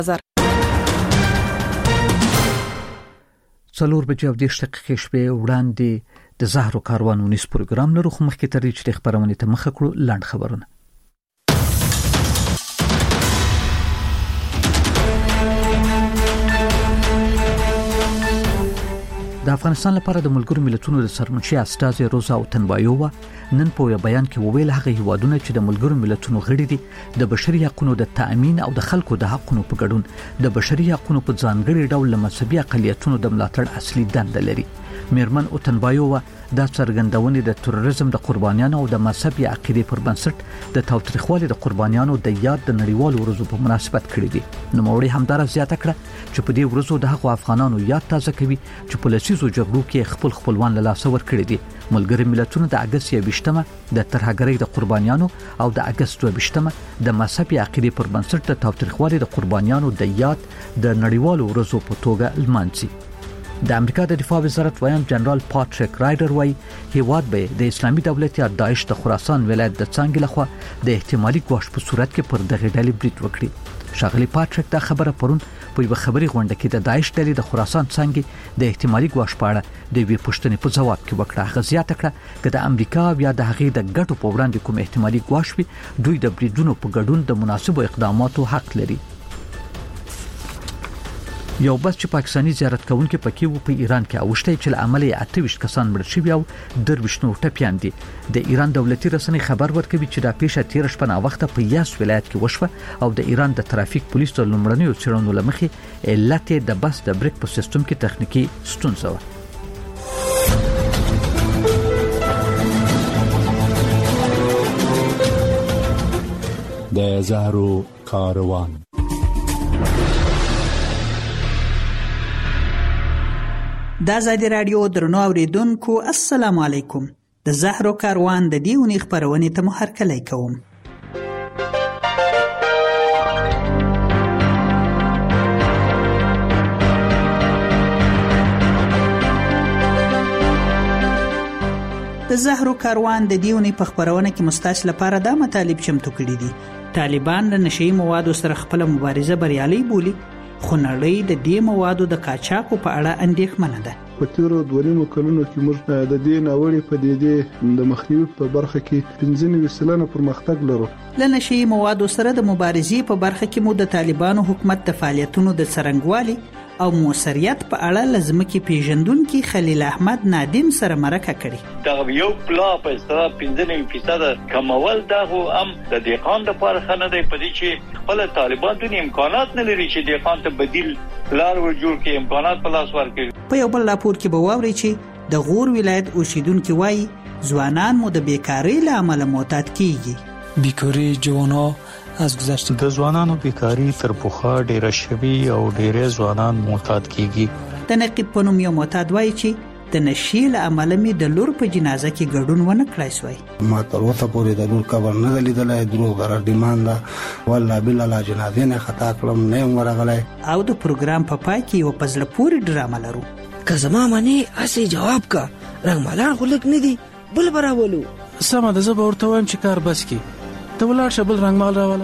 څلور بجې او 10 دقیقې شپې وړاندې د زهرو کاروان ونیس پروګرام لرو خو مخکې تر دې چې خبرونه ته مخه کړو لاند خبرونه. د افغانستان لپاره د ملګرو ملتونو د سرمنشي استازي روزا اوتنبایووا نن په بیان کې وویل هغه هیوادونه چې د ملګرو ملتونو غړي دي د بشري حقوقو د تأمین او د خلکو د حقوقو په ګډون د بشري حقوقو په ځانګړي ډول مذهبي اقلیتونو د ملاتړ اصلي دنده لري. میرمن اوتنبایووا دا څرګندونه د تروریزم د قربانیانو او د مذهبي عقیدې پر بنسټ د تاوتریخوالي د قربانیانو د یاد د نړیوالو ورځو په مناسبت کړې دي. نو موري همدار زیاته کړه چې په دې ورځو د هغو افغانانو یاد تازه کوي چې په لسیزو جګړو کې خپلوان له لاسه ورکړي دي. ملګری ملتونو د اگست 21مه د ترهګرۍ د قربانیانو او د اگست 22مه د مذهبي عقیدې پر بنسټ د تاوتریخوالي د قربانیانو د یاد د نړیوالو ورځو په توګه لمانځي. د امریکا د دفاع وزارت وایي جنرال پاتریک رایډر وایي هیواد به د اسلامي دولت یا داعش د خراسان ولایت د څنګه لخوا د احتمالي ګواښ په صورت کې پر دغه ډلې برید وکړي. شاغلی پاتریک دا خبره پرون په یو خبري غونډه کې د داعش ډلې د خراسان څنګه د احتمالي ګواښ په اړه د وی پوښتنې په جواب کې وکړه. غزيات کړه چې د امریکا بیا د هغې د ګټو په وړاندې کوم احتمالي ګواښ وي دوی د بریدونو په ګډون د مناسبو اقداماتو حق لري. یو بس چې پاکستانی زیارت کوونکي پکې وو په ایران کې اوشته چې عملي 28 کسان مړ شوي او 23 نور ټپيان دي. د ایران دولتي رسنۍ خبر ورکوي چې دا پیښه 13 شپه وخت په یاس ولایت کې وشوه او د ایران د ترافیک پولیسو لومړنیو څېړنو لمخې علت د بس د بریک په سیستم کې تخنیکی ستونزه و. د زهرو کاروان د آزادي رادیو درنو اوریدونکو السلام علیکم. د زهرو کاروان د دیونی خبرونه ته مو هرکلی کوم. د زهرو کاروان د دیونی په خبرونه کې مستاش لپاره دا مطالب چمتو کړي دي. طالبان د نشئی موادو سره خپل مبارزه بریالي بولي خو نړۍ د دې موادو د قاچاقو په اړه اندېښمنه ده. په تیرو 2 کلونو کې موږ د دې ناوړي پدیدې د مخنیوي په برخه کې 15% پرمختګ لرو. له نشئی موادو سره د مبارزې په برخه کې مو د طالبانو حکومت د فعالیتونو د څرنګوالي او موثریت په اړه لازمکي پیژندونکو خلیل احمد نادم سره مرکه کړي. دا یو پلا په استرا 15% کمول دا هم د دهقان لپاره خنه دی په دې چې خپل طالبان د امکانات نه لري چې دهقان ته بدیل لار ورجوړ کړي امکانات په لاس ورکړي. په یو بل راپور کې به واوري چې د غور ولایت اوسیدونکو وایي ځوانان مو د بیکاری له امله معتاد کیږي. بیکاری جوانا از گذشته د ځوانانو بیکاری تر پخوا ډیره شوي او ډیره ځوانان معتاد کیږي. د نقیب په نوم یو معتاد وایي چې د نشي له امله می د لور په جنازه کې ګډون ونه کړای شوی. ما تر اوسه پورې د لور قبر نه لیدلای. درو غره ډیماندا والله بالله جنازه نه خطا کړم نه ورغلای. او د پروګرام په پای کې یو پزله پوری ډرامه لرو. که زما معنی اسی جواب کا رنگ مالان خلک نه دی بل براولو سمه ده زه به ورته وایم چې کار بس کی ته ولاړ شه بل رنگ مال راواله.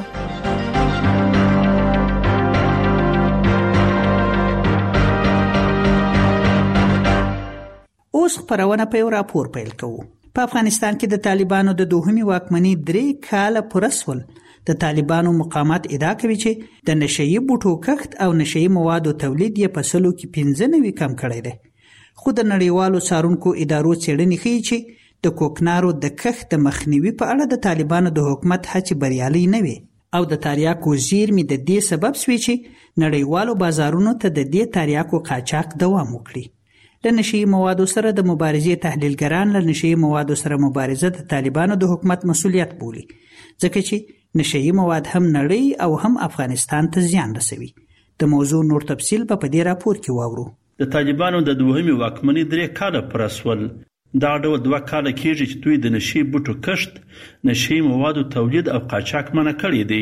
اوس خبرونه په یو راپور پیل کوو. په افغانستان کې د طالبانو د دوهمي واکمنۍ 3 کاله پرسول. د طالبانو مقامات ادعا کوي چې د نشئی بوټو کښت او نشئی موادو تولید یې په سلو کې 15 کم کړی دی. خو د نړیوالو څارونکو ادارو څېړنې ښیي چې د کوکنارو د کښت د مخنیوي په اړه د طالبانو د حکومت هڅې بریالي نه وي او د تریاکو زیرمې د دې سبب شوي چې نړیوالو بازارونو ته د دې تریاکو قاچاق دوام وکړي. له نشئی موادو سره د مبارزې تحلیلګران له نشئی موادو سره مبارزه د طالبانو د حکومت مسؤلیت بولي ځکه چې نشئی مواد هم نړۍ او هم افغانستان ته زیان رسوي. د موضوع نور تفصیل په دې راپور کې واورو. د طالبانو د دوهمي واکمنۍ 3 کاله پرسول. دا ډول 2 کاله کېږي چې دوی د نشئی بوټو کښت، نشئی موادو تولید او قاچاق منع کړی دی.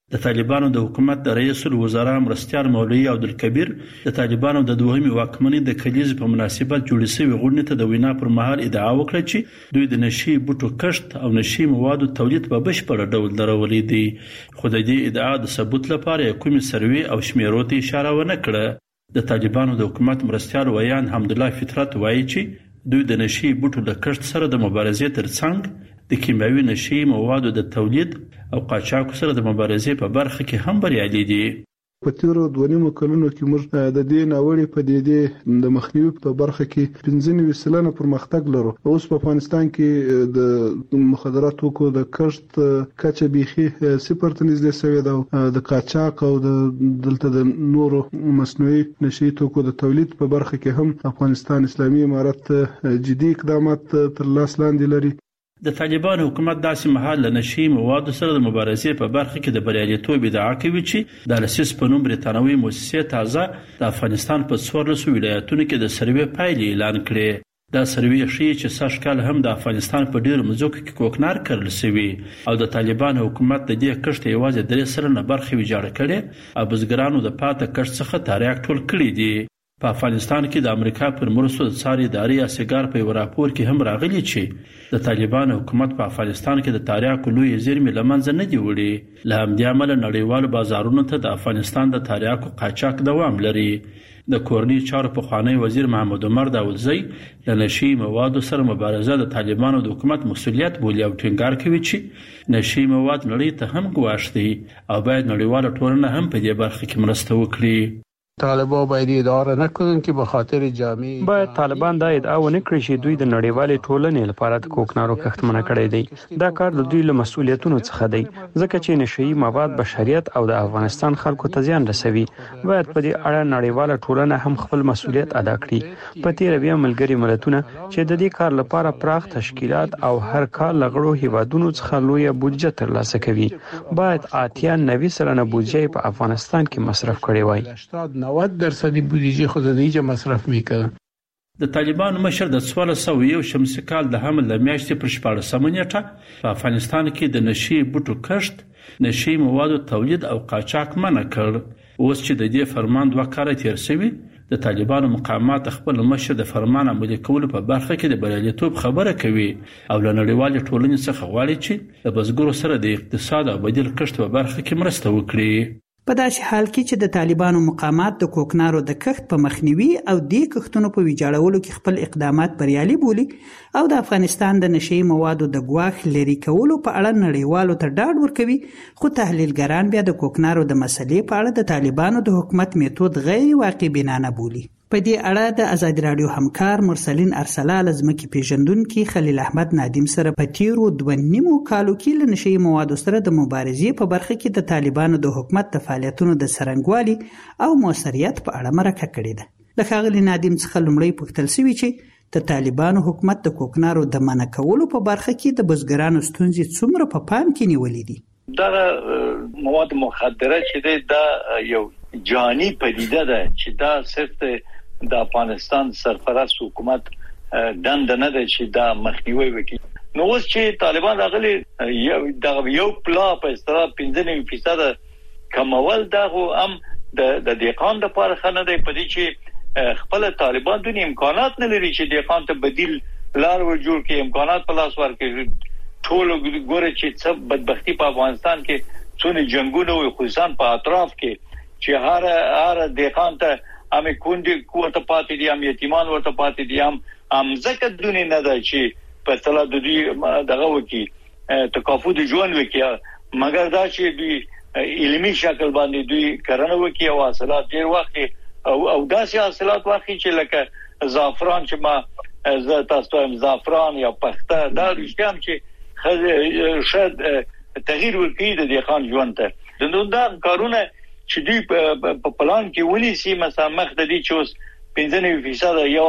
د طالبانو د حکومت د رئیس الوزرا مرستیال مولوی عبدالکبیر د طالبانو د دوهمي واکمنۍ د کلیز په مناسبت جوړې شوې غونډې ته د وینا پر مهال ادعا وکړه چې دوی د نشي بوټو کښت او نشي موادو تولید په بشپړ ډول درولې دي، خو د دې ادعا د ثبوت لپاره کومې سروې او شمیرو ته اشاره ونه کړه. د طالبانو د حکومت مرستیال ویان حمدالله فطرت وایي چې دوی د نشي بوټو د کښت سره د مبارزې ترڅنګ د کیمیاوي نشي موادو د تولید او قاچاق سره د مبارزې په برخه کې هم بریالي دي. په تیرو 2.5 کلونو کې موږ د دې ناوړې پدیدې د مخنیوي په برخه کې 15% پرمختګ لرو. اوس په افغانستان کې د مخدرات توکو د کښت کچه بيخي 0 ته نږدې شوې ده. د قاچاق او د دلته د نورو مصنوعي نشي توکو د تولید په برخه کې هم افغانستان اسلامي امارت جدي اقدامات تر لاس لاندې لري. د طالبان حکومت داسې مهال له نشي موادو سره د مبارزې په برخه کې د بریالیتوب ادعا کوي چې د لسیس په نوم بریتانوي مؤسسې تازه د افغانستان په 14 ولایتونو کې د سروې پایلې اعلان کړې. دا سروې ښیي چې سږ کال هم د افغانستان په ډیرو مځکو کې کوکنار کرل شوی او د طالبان حکومت د دې کښت یوازې 3% برخه ویجاړه کړې او بزګرانو د پاته کښت څخه تاریخ ټول کړی دی. په افغانستان کې د امریکا پر مرستو د څار ادارې اسګار په راپور کې هم راغلي چې د طالبان حکومت په افغانستان کې د تاریخ لوی زیرمې لمنځه نه دی وړي. له همدې امله نړیوالو بازارونو ته د افغانستان د تاریخ قاچاق دوام لري. د کورنۍ چارو پخوانی وزیر محمد عمر داودزی د نشي موادو سره مبارزه د طالبانو د حکومت مسؤلیت بولي او ټینګار کوي چې نشي مواد نړۍ ته هم ګواښ دي او باید نړیواله ټولنه هم په دې برخه کې مرسته وکړي. طالبان باید ادعا نکنن که به خاطر جامعه باید طالبان دا ادعا ونه کړي چې دوی د نړیوالې ټولنې لپاره د کوکنارو کښت منع کړی دی. دا کار د دوی له مسؤلیتونو څخه دی ځکه چې نشئی مواد بشریت او د افغانستان خلکو ته زیان رسوي. باید په دې اړه نړیواله ټولنه هم خپل مسؤلیت ادا کړي. په تیر بیا ملګري ملتونه چې د دې کار لپاره پراخ تشکیلات او هر کال لغړو هیوادونو څخه لوی بودجه ترلاسه کوي باید 80-90 سلنه بودجه په افغانستان کې مصرف کړي وای. 90% بودجه خود دیگه مصرف میکنه. د طالبان مشر د 1401 شمسي کال د حمل د میاشتې پر 14 نیټه په افغانستان کې د نشي بوټو کښت، نشي موادو تولید او قاچاق منع کړ. اوس چې د دې فرمان 2 کال تیر شوی د طالبانو مقامات خپل مشر د فرمان عملي کولو په برخه کې د بریالیتوب خبره کوي او له نړیوالې ټولنې څخه غواړي چې د بزګرو سره د اقتصاد او بدیل کښت په برخه کې مرسته وکړي. په داسې حال کې چې د طالبانو مقامات د کوکنارو د کښت په مخنیوي او د کښتونو په ویجاړولو کې خپل اقدامات بریالي بولي او د افغانستان د نشئی موادو د ګواښ لري کولو په اړه نړیوالو ته ډاډ ورکوي. خو تحلیلګران بیا د کوکنارو د مسلې په اړه د طالبانو د حکومت میتود غیر واقع بنانه بولي. په دې اړه د ازادي رادیو همکار مرسلین ارسلا لزمکی پیژندونکو خلیل احمد نادیم سره په تیرو 2.5 کالو کې له نشئی موادو سره د مبارزې په برخه کې د طالبانو د حکومت د فعالیتونو د سرنګوالي او موثریت په اړه مرکه کړې ده. د خغلی نادیم څخه لومړی پوښتل شوی چې د طالبانو حکومت د کوکنارو د منع کولو په برخه کې د بزګرانو ستونزې څومره په پام کې نیولې دي. دا مواد مخدره چې دا یو جانی پدیده ده چې دا صرف د افغانستان سرپرست حکومت دند نه ده چې دا مخنیوي وکړي. نو اوس چې طالبان راغلي یو پلا په اصطلاح 15% کمول دا هم د دیقان د لپاره خنه دی په دې چې خپل طالبان د امکانات نه لري چې دیقان ته بدیل لار جوړ کړي، امکانات په لاس ورکړي. ټول ګوره چې څه بدبختی په افغانستان کې څونه جنگونه وي خصوصا په اطراف کې چې هر دیقان ته امه کوندې کوته پاتې دي، هم یتیمان ورته پاتې دي، هم ځکه دونی نه ده چې په تلا د دوی دغه وکی تکافو د ژوند وکی، مګر دا چې دوی علمي شکل باندې دوی کرنه وکی او حاصلات ډیر وخت او داسې حاصلات واخی چې لکه زعفران چې ما زه تاسو هم زعفران یا پخته دا رښتیا چې شاید تغییر ورکړي د دې خان ژوند ته. نو دا کارونه چې دوی په پلان کې ونیسي مثلا مخ د دې چې اوس 15% یو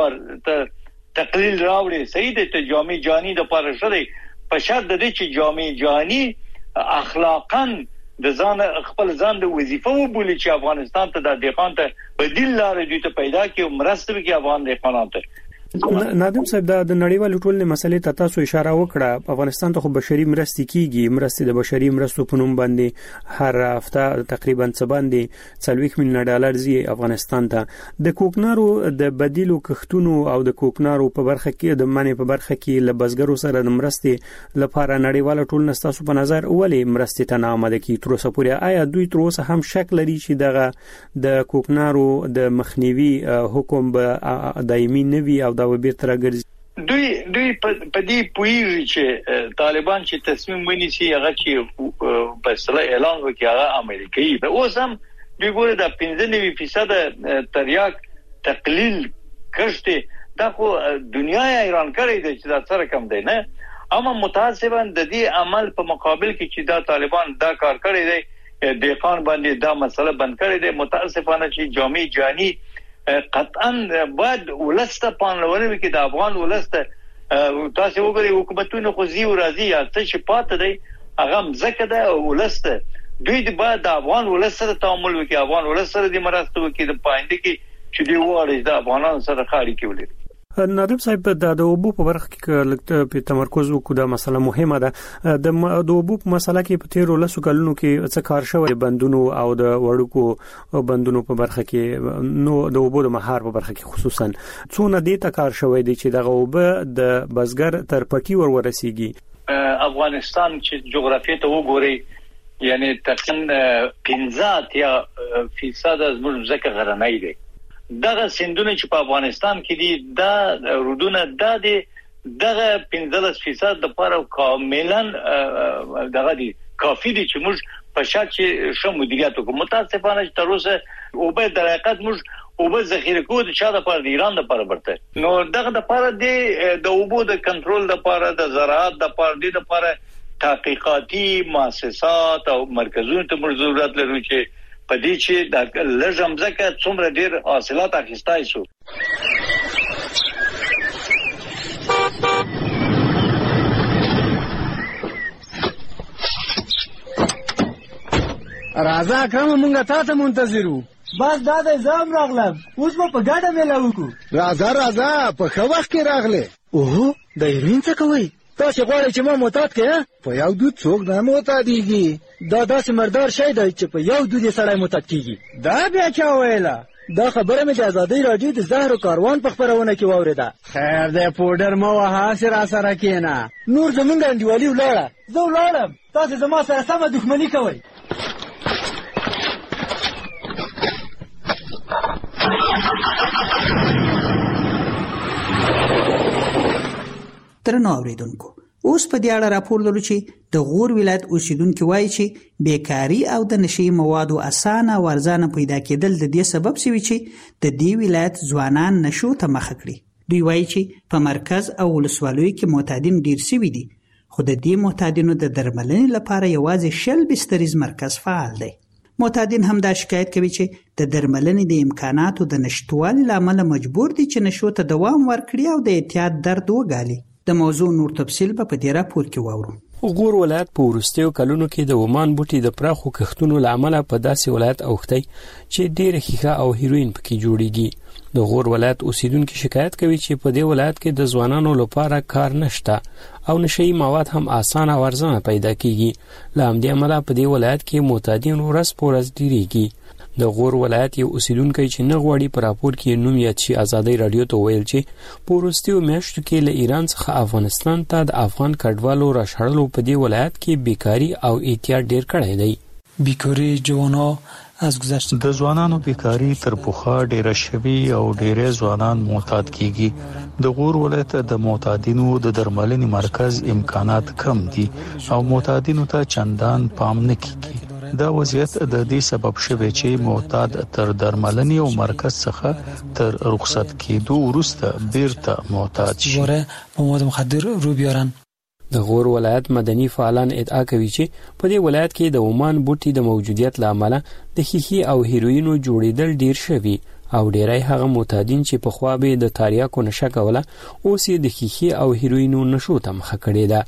تقلیل راوړي صحیح ده ته جامع جانی د پاره شری په شرط د دې چې جامع جانی اخلاقاً د ځان خپل ځان د وظیفه وبولي چې افغانستان ته د دیقان ته بدیل لارې دوی ته پیدا کړي او مرسته وکړي افغان دیقانان ته. نادم صاحب د نړیوال ټولنې مسلې ته تاسو اشاره وکړه. په افغانستان ته خو بشري مرستې کیږي، مرستې د بشري مرستو په نوم باندې هر هفته تقریبا څه باندې 40 میلیون ډالر زی افغانستان ته. د کوکنارو د بدیلو کښتونو او د کوکنارو په برخه کې د منې په برخه کې له بزګرو سره د مرستې لپاره نړیوال ټولنه تاسو په نظر ولې مرستې ته نامده کی تر اوسه پورې؟ آیا دوی تر اوسه هم شک لري چې دغه د کوکنارو د مخنیوي حکم به دایمي نه وي او دا بیرته راګرځي؟ دوی په دې پوهیږي چې طالبان چې تصمیم ونیسي هغه چې بسله اعلان وکړي هغه امریکایي به اوس هم دوی ګوره د 95% تریاک تقلیل کړي دا خو دنیا ایران کړی دی چې دا سره کم دی نه. اما متاسفانه د دې عمل په مقابل کې چې دا طالبان دا کار کړی دی دهقان باندې دا مسله بند کړی دی. متاسفانه چې جامع جانی قطعا باید ولسته پانلونه کې د افغان ولسته تاسو وګورئ حکومتونه خو زی او راضی یا څه چې پات دی هغه مزکه ده ولسته دوی د باید د افغان ولسته تعامل وکړي، افغان ولسته د مرسته وکړي د پاینده کې چې دی واره د افغانانو سره خاړي کې ولري. نادم صاحب د اوبو په برخه کې لکه په تمرکز وکړو دا مسله مهمه ده. د اوبو په مسله کې په تیرو لسو کلونو کې څه کار شوی بندونو او د وړوکو بندونو په برخه کې، نو د اوبو د مهار په برخه کې خصوصا څونه دې ته کار شوی دی چې دغه اوبه د بزګر تر پټي ورسیږي؟ افغانستان چې جغرافیه ته وګوري یعنی تقریبا 15% از موږ ځکه غرنۍ دي. دغه سندونه چې په افغانستان کې دي دا رودونه د دغه 15% د لپاره کاملا دغه دي کافي دي چې موږ په شات چې شو مدیریت وکړو. متاسفانه چې تر اوسه او به د حقیقت موږ او به ذخیره کوو د چا د لپاره د ایران لپاره برته. نو دغه د لپاره د اوبو د کنټرول لپاره د زراعت د لپاره تحقیقاتي مؤسسات او مرکزونو ته موږ ضرورت لرو چې پدې چې د لږم ځکه څومره ډیر حاصلات اخیستای شو. راځه کوم مونږه تاسو منتظرو. بس دا د زام راغلم اوس په ګاډه مې لاوکو. راځه په خو وخت کې راغله. اوه د ایرین څه کوي؟ تاسو غواړئ چې ما معتاد کړئ؟ په یو دود څوک نه معتادیږي. دا داسې مردار شی دی چې په یو دود یې سړی معتاد کیږي. دا بیا چا ویله؟ دا خبره مې د ازادۍ راډیو د زهر کاروان په خبرونه کې واورېده. خیر دی پوډر مه وهه چې راسره کښېنه. نور زمونږ انډیوالي ولاړه، زه ولاړم، تاسې زما سره سمه دښمني کوئ. درنو اوریدونکو، اوس په دې اړه راپور لرو چې د غور ولایت اوسیدونکو وایي چې بیکاری او د نشي موادو اسانه او ارزانه پیدا کېدل د دې سبب شوی چې د دې ولایت ځوانان نشو ته مخ کړي. دوی وایي چې په مرکز او ولسوالیو کې معتادین ډیر شوي دي، خو د دې معتادینو د درملنې لپاره یوازې 20 بستریز مرکز فعال دی. معتادین هم دا شکایت کوي چې د درملنې د امکاناتو د نشټوالي لامل مجبور دي چې نشو ته دوام ورکړي او د اعتیاد درد وګالي. د موضوع نور تفصیل په دې راپور کې واورو. غور ولایت په وروستیو کلونو کې د ومان بوټي د پراخو کښتونو لامل په داسې ولایت اوختي چې ډېر ښیښه او هیروین پکې جوړیږي. د غور ولایت اوسیدونکو شکایت کوي چې په دې ولایت کې د ځوانانو لپاره کار نشته او نشئی مواد هم اسانه او ارزانه پیدا کیږي. لامل عمله په دې ولایت کې معتادین ورځ په ورځ ډیریږي. د غور ولایت یو اوسیدونکی چې نه غواړي په راپور کې نوم یاد شي ازادۍ رادیو ته ویل چې په وروستیو میاشتو کې له ایران څخه افغانستان ته د افغان کډوالو راشړلو په دې ولایت کې بیکاری او اعتیاد ډیر کړی دی. بیکاری جوانو از گذشت د ځوانانو بیکاری تر پخوا ډیره شوی او ډیره ځوانان معتاد کیږي. د غور ولایت د معتادینو د درملنې مرکز امکانات کم دي او معتادینو ته چندان پام نه کیږي. دا وضعیت د دې سبب شوی چې معتاد تر درملنې او مرکز څخه تر رخصت کېدو وروسته بیرته معتاد شي. مواد مخدر رو بیارن. د غور ولایت مدني فعالان ادعا کوي چې په دې ولایت کې د ومان بوټي د موجودیت لامل د ښیښې او هیروینو جوړیدل ډیر شوی او ډیرای هغه معتادین چې په خوا به د تاریاکو نشه کوله اوس یې د ښیښې او هیروینو نشو ته مخه کړې ده.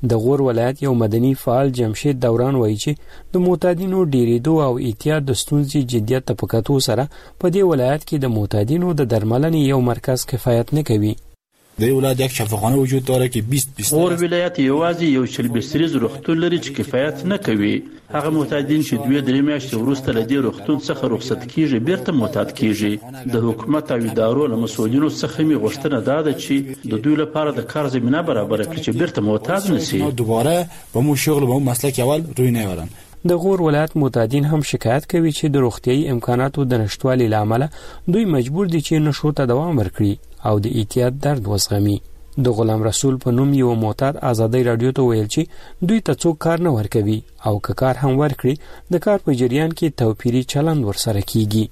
د غور ولایت یو مدني فعال جمشید دوران وایي چې د معتادینو ډیریدو او احتیاط د ستونزې جدیت ته په کتو سره په دې ولایت کې د معتادینو د درملنې یو مرکز کفایت نه کوي. در ولایت یک شفاخانه وجود داره که 20 غور ولایت یوازې یو شل بستریز روغتون لري چې کفایت نه کوي. هغه معتادین چې 2-3 میاشتې وروسته له دې روغتون څخه رخصت کیږي بیرته معتاد کیږي. د حکومت او ادارو له مسؤلینو څخه می غوښتنه ده چې د دوی لپاره د کار زمينه برابر کړي چې بیرته معتاد نشي. دوباره به مو شغل به مو مسلک اول روی نیارن. د غور ولایت معتادین هم شکایت کوي چې د روغتيایي امکاناتو د نشټوالي لامل دوی مجبور دي چې نشو ته دوام ورکړي او د احتیاط درد وزغمي. د غلام رسول په نوم یو معتاد ازادي رادیو ته ویل چې دوی ته څوک کار نه ورکوي او که کار هم ورکړي د کار په جریان کې توپیری چلند ورسره کیږي.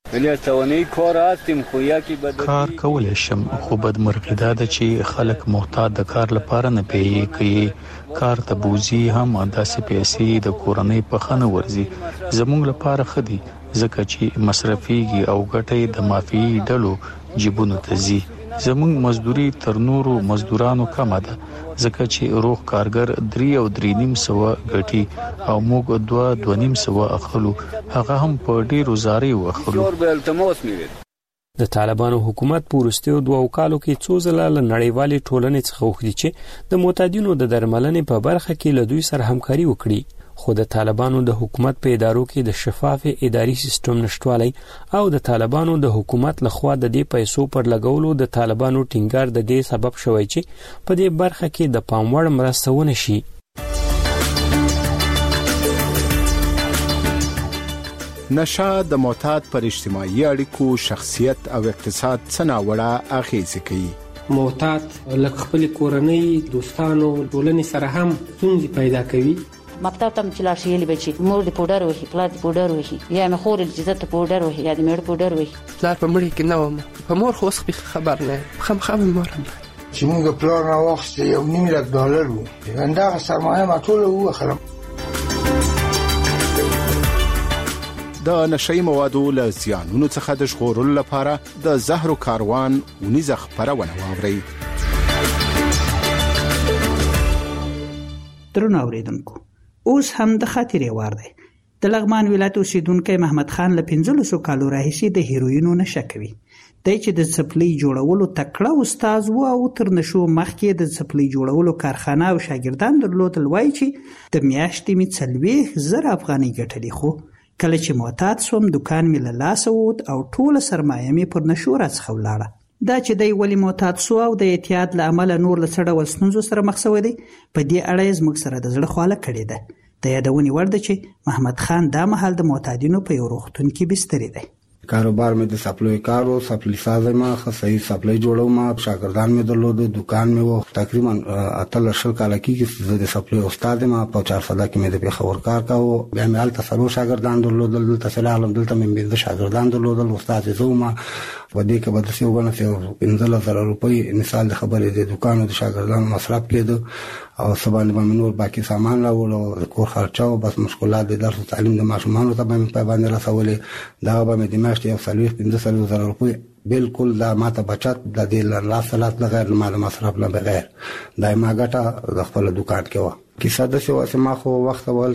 کار کولای شم خو بدمرغي ده چې خلک محتاج د کار لپاره نه پیږي کوي کار ته بوزي هم انداسې پیسې د کورنۍ په خنه ورزي زموږ لپاره خدي ځکه چې مصرفيږي او ګټې د مافي ډلو جيبونو ته ځي. زموږ مزدوري تر نورو مزدورانو کم ده ځکه چې روغ کارګر 3 او 3.5 ګټي او موږ 2.5 اخلو هغه هم په ډیرو زاري واخلو. د طالبانو حکومت په وروستیو 2 کالو کې څو ځله له نړیوالې ټولنې څخه وغوښتي چې د معتادینو د درملنې په برخه کې له دوی سره همکاري وکړي. خو د طالبانو د حکومت په ادارو کې د شفاف اداري سیستم نشټوالی او د طالبانو د حکومت لخوا د دې پیسو پر لګولو د طالبانو ټینګار د دې سبب شوی چې په دې برخه کې د پاموړ مرسته ونه شي. نشه د معتاد پر اجتماعي اړیکو شخصیت او اقتصاد څناوړه اغیزه کوي. معتاد لکه خپل کورنۍ دوستانو ټولنې سره هم ستونزې پیدا کوي. مکتب ته چې لاړ شي لبي چې مور دې پودر وهي پلار دې پودر وهي یا مې خور دې عزت پودر وهي یا دې مېړه پودر وهي. پلار په مړي کې نه وم په مور خو خبر نه خام مور چې موږ پلار نه وخت یو $1,000,000 وو انده سرمایه ما ټول وخرم. د نشئی موادو له زیانونو څخه د ژغورلو لپاره د زهرو کاروان ونیزه خبرونه واوري. درنو اوریدونکو اوس هم د خاطرې وار دی. د لغمان ولایت اوسیدونکو محمد خان له 15 کالو راهیسې د هیروینو نشه کوي. د چې د سپلي جوړولو تکړه استاد وو او تر نشو مخکې د سپلي جوړولو کارخانه او شاګردان درلودل. وایي چې د میاشتې می 40,000 افغانۍ ګټلې خو کله چې معتاد سوم دکان می له لاسه ووت او ټول سرمایه می پر نشو راڅخه ولاړه. دا چې دی ولی معتاد سو او د احتیاط له امله نور له څه ډول ستونزو سره مخ شوی دی په دې اړه زموږ سره د زړه خواله کړې ده. د یادونې وړ ده چې محمد خان دا مهال د معتادینو په یو روغتون کې بستری دی. کاروبار مې د سپلای کارو سپلای سازه ما خصای سپلای جوړو ما شاګردان مې درلود دکان مې وو تقریبا 18 کال کې د سپلای استاد ما په 400 کې مې د پیښور کار کاوه. بیا مې الته سلو شاګردان درلودل دلته سلام دلته مې د شاګردان درلودل استاد زوما و دې کې به د څو غنه 15,000 روپۍ مثال د خبرې د دکانو د شاګردانو مصرف کېده او سبا به نور باقي سامان راوړو کور خرچه او بس مشکلات د درس تعلیم د ماشومانو ته به په باندې رسولې دا به مې د میاشتې یو 15,000 روپۍ بالکل دا ماته بچت د دې لا صلات د غیر مال مصرف نه بغیر دایما ګټه د خپل دکان کې و. کیسه د څه واسه ما خو وخت ول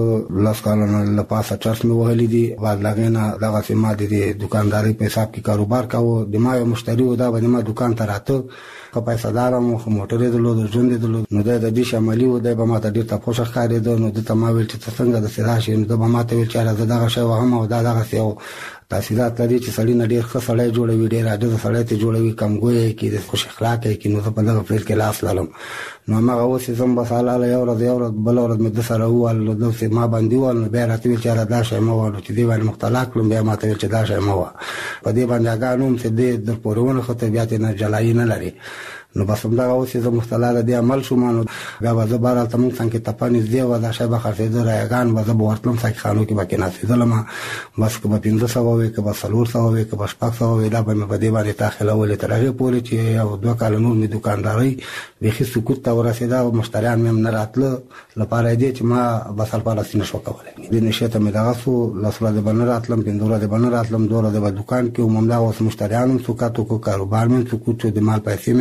410 کالونو لپاره چرس مې وهلې دي بعد لغینا دغه سیمه د دکانداري په حساب کې کاروبار کاوه. د ما یو مشتری و دا به ما دکان ته راته په پیسې دارم خو موټر یې درلود ژوند یې درلود نو د دې شمالي و د به ما ته ډیر تاسو ښکارې ده نو د تماویل چې څنګه د سراشي نو د به ما ته ویل چې راځه دغه شی وهم او دغه سیو تاسیدات لري چې سړی نه ډیر ښه سړی جوړوي ډیر عادت سړی ته جوړوي کمګوي کې د خوش اخلاق کې نو په دغه فیل کې لاس لالم نو ما اوس زم بساله یو ورځ بل ورځ مې د سره وال د ما باندې وال نو بیا راته ویل چې را دا شی مو ورته چې دی باندې مختلق لم بیا ما ته ویل چې دا شی مو په دې باندې اګانوم چې د پورونه خطر بیا ته نه جلای نه لري نو بس هم دا اوس زه مختلله دی عمل شوم نو بیا به بار تم څنګه تپانې دی و دا شی به خرڅې راګان به زه ورتلم څنګه خانو کې باندې ناسیدلم بس که به 1500 وي که به 400 وي که به 600 وي دا به مې په دې باندې داخله ولې تر هغه پورې چې یو 2 کال نور مې دکانداري به سکوت ته ورسېدا او مشتریان مې نه راتله لپاره دې چې ما بس الفارسي نشو کولای دې نشه ته مې دغه سو لاسره د بنر راتلم پندوره د بنر راتلم دوره د دکان کې ومم دا اوس مشتریانو سکاتو کو کاروبار مې سکوت د مال پیسې مې په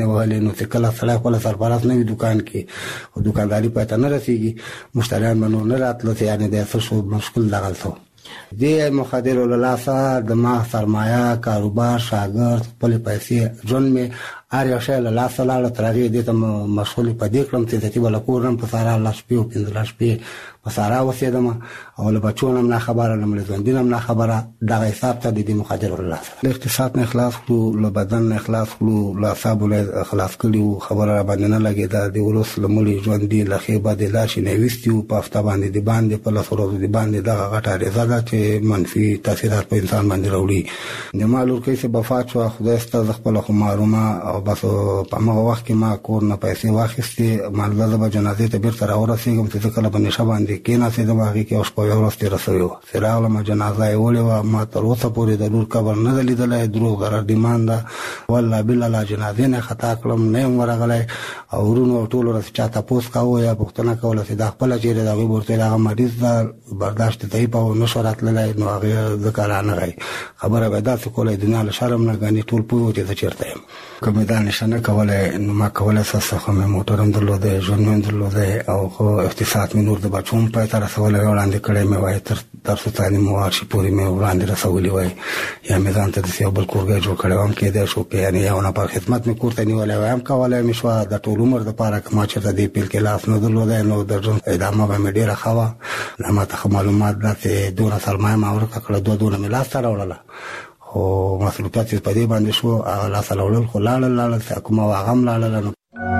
وهلې نو چې کله سړی خپل سرپرست نه وي دکان کې او دکانداري پته نه رسیږي مشتریان منو نه راتلو ته یعنی د څه شو مشکل دغل څه دې مخدر وللاسه د ما سرمایه کاروبار شاګرد خپل پیسې ژوند می اریا شل لا سلاله ترغه دې ته مسؤل پدې کړم چې ته بل کورم په سارا لاس پیو پندلاش پی په سارا وسیدم او له بچونم نه خبره لمل ځوندینم نه خبره دغه حساب ته دې مخدر وللاسه له اقتصاد نه اخلاص کړو له بدن نه اخلاص کړو له حساب له خلاص کړو خبره باندې نه لګي دا دی ولوس لمل ژوند دی لخي باندې لاش نه وستیو په هفته باندې دی باندې په لاس ورځ دی باندې دغه غټه رضا چې منفي تاثیرات په انسان باندې راوړي د مالور کې څه بفات شو خدای ستاسو خپل خو معلومه بس په هغه وخت کې ما کور نه پیسې واخیستې مالګه د جنازې ته بیرته راورسېږم چې کله په نشه باندې کېناستم هغه کې اوس په یو ورځ تیر شوی و سراغله ما جنازه یې ولې ما تر اوسه پورې د نور قبر نه لیدلای دروغ غره دیمانده والله بالله لا جنازې نه خطا کړم نه ورغلای او ورونو ټول ورځ چاته پوس کاوه یا پوښتنه کوله چې د خپل چیرې دا ورته هغه مریض دا برداشت ته په نشورات لای نو هغه ذکر نه غي خبره به دا څه کوله دنیا له شرم نه غني ټول پوه چې چیرته یم کومه دا نشانه کوله نو ما کوله سسخه مې موټرم درلوده ژوند درلوده او خو اقتصاد مې نور د بچوم په تر سوال وړاندې کړې مې وای تر درس تعلیم ورشي پوری مې وړاندې رسولې وای یا مې ځان ته د یو بل کورګه جوړ کړم کې دا شو کې یعنی یو نه پر خدمت مې کوته نیولې وایم کوله مې شو د ټول عمر د پاره کما چې د دې پیل کې لاس نه درلوده نو د ژوند ادامه به مې ډیره خوا لمه ته معلومات ده دونه سرمایه ما ورکړه کړه دوه مې لاس سره وړله او مسؤلیت په دې باندې شو لا سره وړل خو لاړل کومه واغم لاړل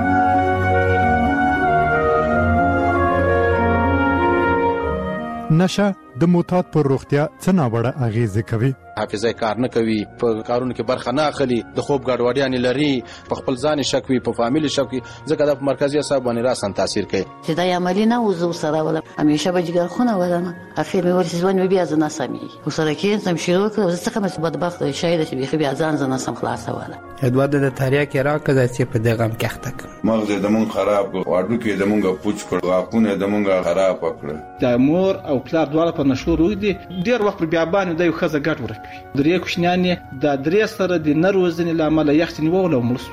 نشه د معتاد پر روغتیا څه ناوړه اغیزه کوي حافظه کار نه کوي په کارونو کې برخه نه اخلي د خوب ګډوډیان لري په خپل ځان شک وي په فامیلی شک وي ځکه د مرکزی اعصاب باندې راسن تاثیر کوي چې دا عملی نه وزو سره ولا همیشه به جګر خونه ولنه اخر مې ورسې ځوان بیا ځنه سمي او سره کې سم شروع کړو څه کوم څه بدبخت شاید چې بيخي بیا ځان ځنه سم خلاص ولا ادوار د تاریا کې راکړه چې په دغه ام کېخته مغز د مون خراب واړو کې د مونږه پوچ کړ واقونه د مونږه خراب کړ د مور او پلار دواړه په نشو روي دي ډیر وخت بیا باندې د یو خزه ګټ ورکوي درې کوشنیانې د درې سره د نروزنې لامل یخت نیول او ملس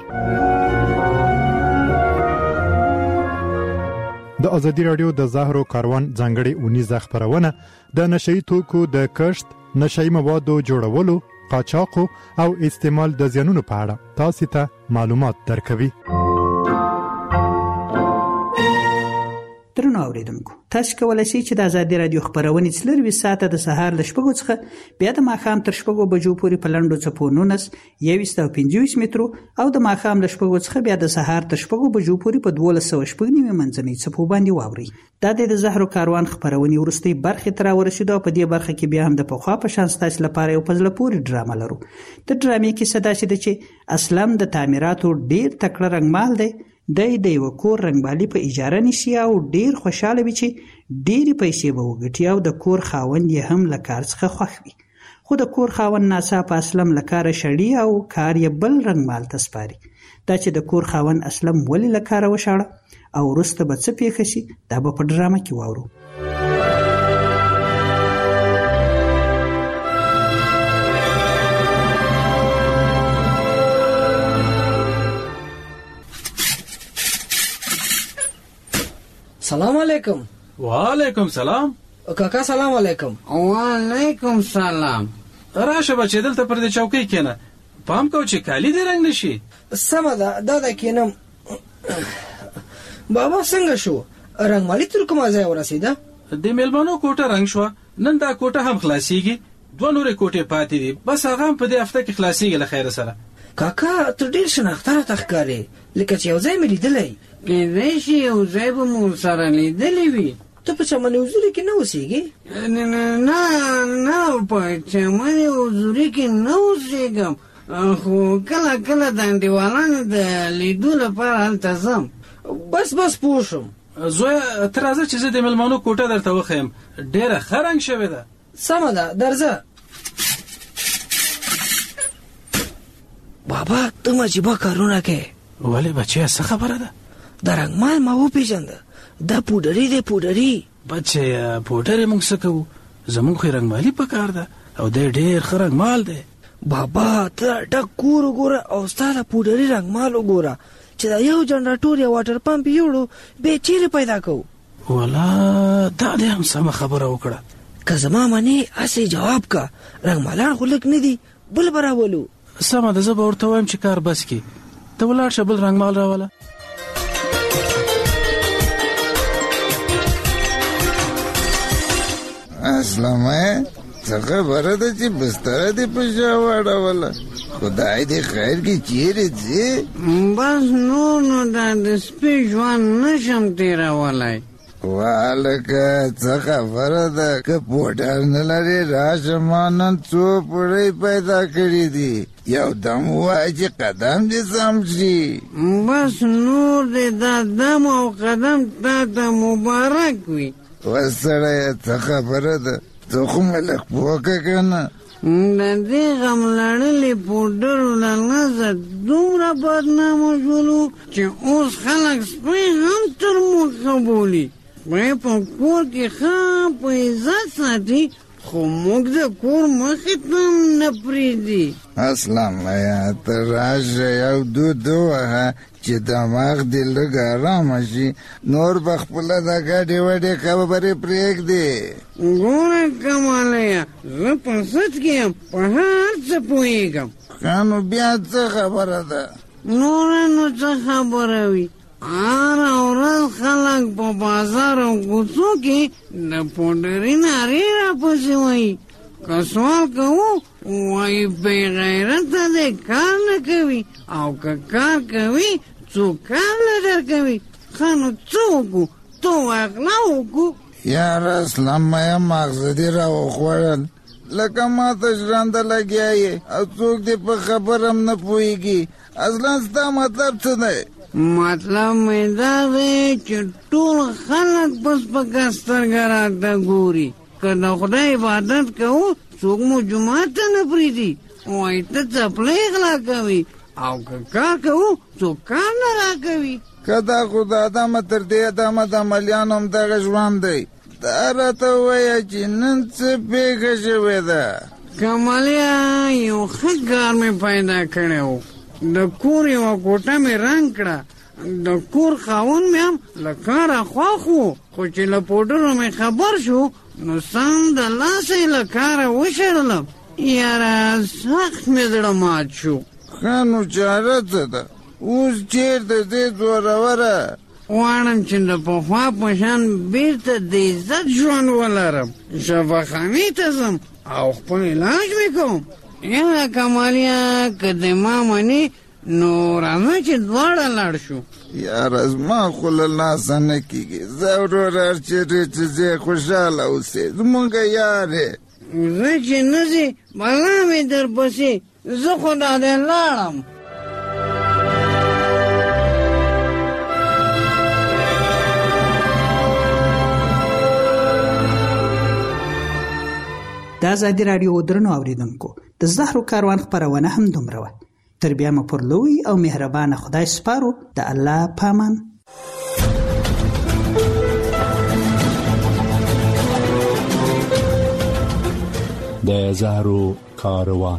د ازادي رادیو د زهرو کاروان ځانګړي اونیزه خبرونه د نشئی توکو د کشت نشئی موادو جوړولو قاچاق او استعمال د زیانونو په اړه تاسو ته معلومات درکوي. درنو اوریدونکو تاسو کولای شئ چې د ازادي رادیو خبرونه څلور ساعته د سهار ل شپږو څخه بیا د ماښام تر شپږو بجو پورې په لنډو څپو 19 مترو او د ماښام ل شپږو څخه بیا د سهار تر شپږو بجو پورې په 1290 منځنۍ څپو باندې واوري. دا د زهرو کاروان خبرونه ورستي برخه تر ورسېدو په دې برخه کې بیا هم د پوخا په شان ستاسو لپاره یو پزله پوری ډرامه لرو. د ډرامې کې صدا شي چې اسلام د تعمیراتو ډیر تکړه رنگمال دی د یو کور رنگبالي په اجاره نشي او ډیر خوشاله وي چې ډیر پیسې به وګټي او د کور خاوند یې هم له کار څخه خوښ وي. خو د کور خاوند ناڅاپه اسلم له کاره شړي او کار یې بل رنگمال ته سپاري. دا چې د کور خاوند اسلم ولې له کاره وشاړه او وروسته به څه پیښه شي دا به په ډرامه کې واورو. سلام علیکم. وعلیکم سلام. کاکا سلام علیکم. وعلیکم سلام. راشه بچې دلته پر دې چوکۍ کېنه. پام کو چې کالی دې رنگ نشي. سمه ده دا کېنم. بابا څنګه شو؟ رنگ مالي تر کومه ځای ورسېده؟ د میلمنو کوټه رنگ شو. نن دا کوټه هم خلاصيږي. دوه نورې کوټې پاتې دي. بس هغه په دې هفته کې خلاصيږي له خیر سره. کاکا ته ډیر شناختاره تخکارې لکه چې یو ځای مې لیدلی. کېدای شي یو ځای به مو سره لیدلی وي. ته په چمن حضوري کې نه اوسېږې؟ نه په چمن حضوري کې نه اوسېږم خو کله کله د انډیوالانو د لیدو لپاره هلته ځم. بس پوه شوم. زویه ته راځه چې زه د میلمنو کوټه درته وښیم. ډېره ښه رنګ شوې ده. سمه ده درځه. بابا ته مجیبه کارونه کوې. ولې بچیه څه خبره ده؟ د رنګمال ما وپېژنده. دا پوډري دی پوډري. بچیه پوډرې موږ څه کوو؟ زموږ خو رنګمالي په کار ده او دی ډېر ښه رنګمال دی. بابا ته ډک کور وګوره او ستا د پوډري رنګمال وګوره چې دا یو جنراتور یا واټر پمپ یوړو به چیرې پیدا کوو. ولا دا دې هم سمه خبره وکړه. که زما منې هسې جواب کا رنګمالان خو لږ نه دي بل به راولو. سمه ده، زه به ورته وایم چې کار بس کړي. ته ولاړ شه بل رنګمال راوله. اسلامه څه خبره ده چې بستره دې په شا واړوله؟ خدای دې خیر کې چیرې ځې؟ بس نور نو دا د سپي ژوند نشم تېرولی. والکه څه خبره ده که پوټر نه لرې راشه، ما نن څو پړی پیدا کړي دي، یو دم ووایه چې قدم دې سم شي. بس نور دې دا دم او قدم تا ته مبارک وي. وسړیه څه خبره ده، ته خو مې لږ پوکه که نه؟ د دې غم لړلې پوډرو له نظر دومره بدنامه شولو چې اوس خلک سپی هم تر مخه بولي. سپی په کور کې ښه په عزت ساتي، خو موږ د کور مخې ته هم نه پرېږدي. اسلامه ته راشه یو دود ووهه چې دماغ دې لږ ارامه شي، نور به خپله دا ګډې وډې خبرې پرېږدې. ګوره کماليه، زه په سد کې یم، په هر څه پوهېږم. ښه نو بیا څه خبره ده؟ نوره نو څه خبره وي، هره ورځ خلک په بازار او کوڅو کې د پوډري نارې راپسې وایي. که سوال کوو وایي بې غیرته دی، کار نه کوي، او که کار کوي څوک کار نه درکوي. ښه نو څه وکړو؟ تو اغلا وکړو. یاره اسلامه یې ماغزه دې را وخوړل، لکه ما ته ژرنده لګیا یې او څوک دې په خبر هم نه پوهېږي. اصلا ستا مطلب څه دی؟ مطلب مې دا دی چې ټول خلک په سپکه سترګه راته ګوري. که د خدای عبادت کوو څوک مو جومات ته نه پرېږدي، وایي ته څپلۍ غلا کوي، او که کار کوو څوک کار نه راکوي. که دا خو د ادمه تر دې ادمه د عملیانو هم دغه ژوند دی. دا راته ووایه چې نن څه پېښه شوې ده؟ کمالیا، یو ښه کار مې پیدا کړی و. د کور یوه کوټه مې رنګ کړه. د کور خاوند مې هم له کاره خوښ و، خو چې له پوډرو مې خبر شو نو سم د لاسه یې له کاره وشړلم. یاره سخت مې زړه مات شو. ښه نو چاره څه ده؟ اوس چېرته ځې زوروره؟ غواړم چې د پخوا په شان بېرته د عزت ژوند ولرم، شفاخانې ته ځم او خپل علاج مې کوم. یاره کمالیا، که د ما منې نو راځه چې دواړه لاړ شو. یاره زما خو له لاسه نه کېږي. زه وروره هر چېرې چې ځې خوشحاله اوسې، زمونږ یار یې. زه چې نه ځې بلا مې درپسې، زه خو دا دی لاړم. د ازادي راډیو درنو اوریدونکو، د زهرو کاروان خپرونه هم دومره وه. تر بیا مو پر لوی او مهربانه خدای سپارو. د الله پامان. د زهرو کاروان.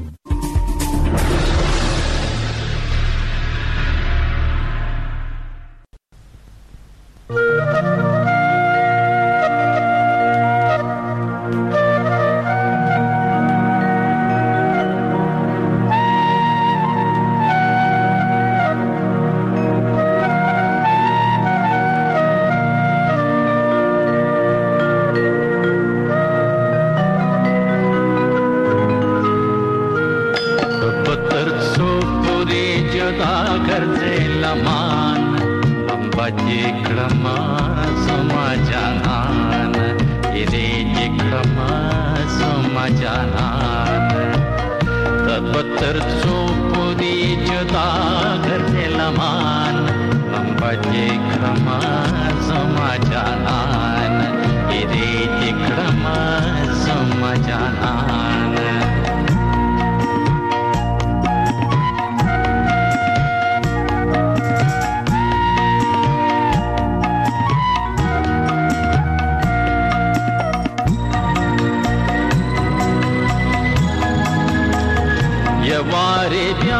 یوارې بیا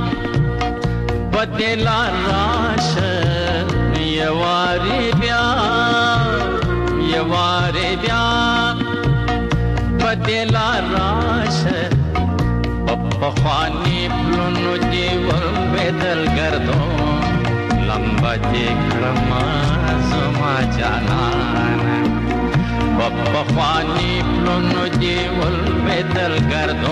بدلا راشه یوارې بیا بدلا راشه پخوانی پلونو دی وربدل گردو لمبا دی کړم زما جانان پخوانی پلونو دی وربدل گردو